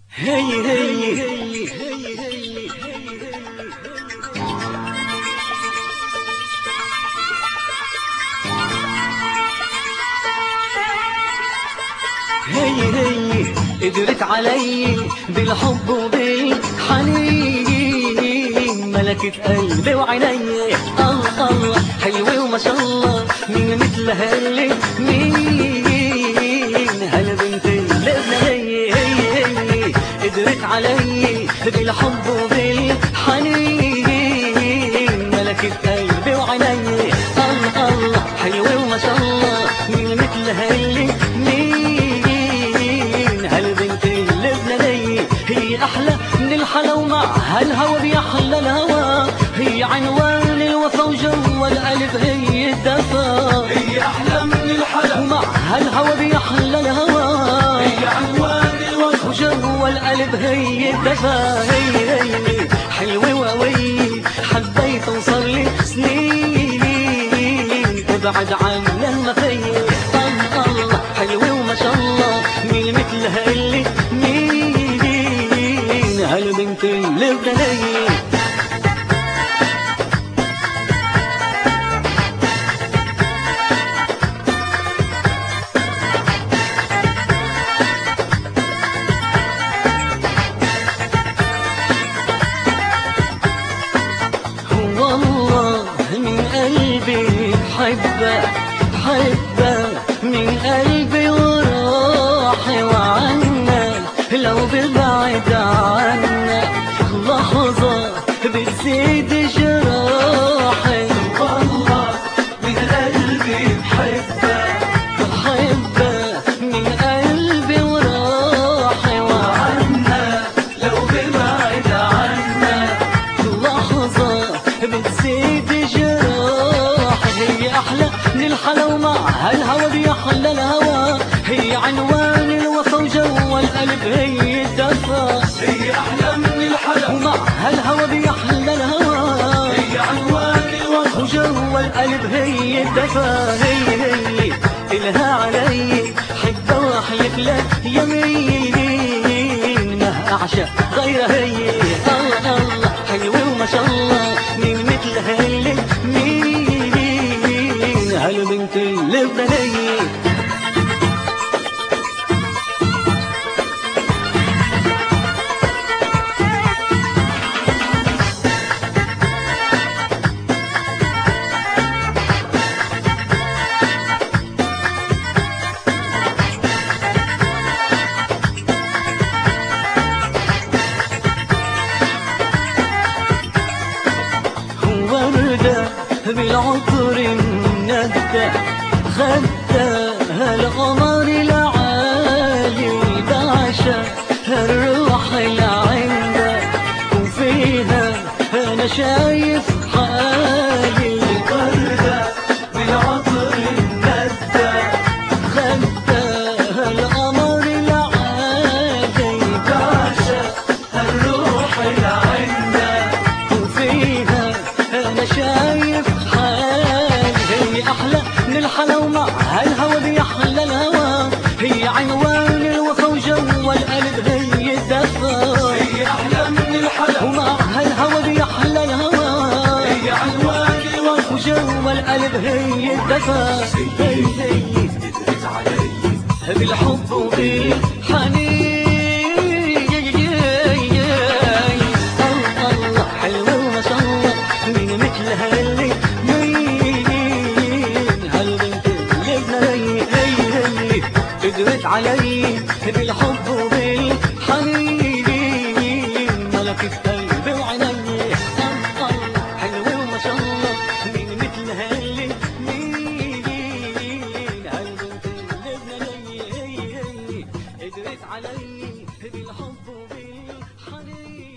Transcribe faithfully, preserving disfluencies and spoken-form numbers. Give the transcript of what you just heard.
هي هي هي هي قدرت علي بالحب وبالحنين، ملكت قلبي وعيني. الله الله حلوة وما شاء الله، مين مثلها اللي مين هالبنت اللي هي هي هي قدرت علي بالحب وبالحنين، ملكت قلبي وعيني. الله الله حلوة وما شاء الله، مين مثلها اللي مين هالبنت اللي بلدي. هي أحلى من الحلا ومع هالهوى بيحلى الهوى، هي عنوان الوفا وجو القلب هي الدفا. هي أحلى من الحلا ومع هالهوى بيحلى الهوى، هي عنوان الوفا وجو القلب هي الدفا. هي هي حلوة وقوية، حبيت وصار لي سنين ابعد عني المخيل. الله الله حلوة وما شاء الله، مين مثلها اللي مين هالبنت اللي بلدي. بحبه بحبه من قلبي وروحي وعنا، لو ببعد عنا لحظة بتزيد جراحي. والله من قلبي بحبه بحبه من قلبي وروحي وعنا، لو ببعد عنا لحظة بتزيد جراحي. هي أحلى من الحلا ومع هالهوى بيحلى الهوى، هي عنوان الوفا وجو القلب هي الدفا. هي أحلى من الحلا ومع هالهوى بيحلى الهوى، هي عنوان الوفا وجو القلب هي الدفا. هي هي إلها علي حبة وأحلف لك يمين، ما أعشق غيرها هي. الله الله حلوة وما شاء الله، مين مثلها اللي مين هالبنت اللي بلدي. بالعطر الندى خدها القمر العالي، بعشق الروح العندة وفيها أنا شايف حالي. وردة بالعطر الندى خدها القمر العالي، بعشق الروح العندة وفيها أنا شايف هي أحلى من الحلا ومع هالهوى بيحلى الهوى، هي عنوان الوفا وجو القلب هي الدفا. هي أحلى من الحلا ومع هالهوى بيحلى الهوى، هي عنوان الوفا وجو القلب هي الدفا. هي هي قدرت علي بالحب وبالحنين. الله الله حلوة وما شاء الله، مين مثلها اللي قدرت علي بالحب وبالحنين، ملكت قلبي وعيني. الله حلوة وما شاء الله، مين مثلها اللي مين هالبنت اللي بلدي. قدرت علي بالحب وبالحنين.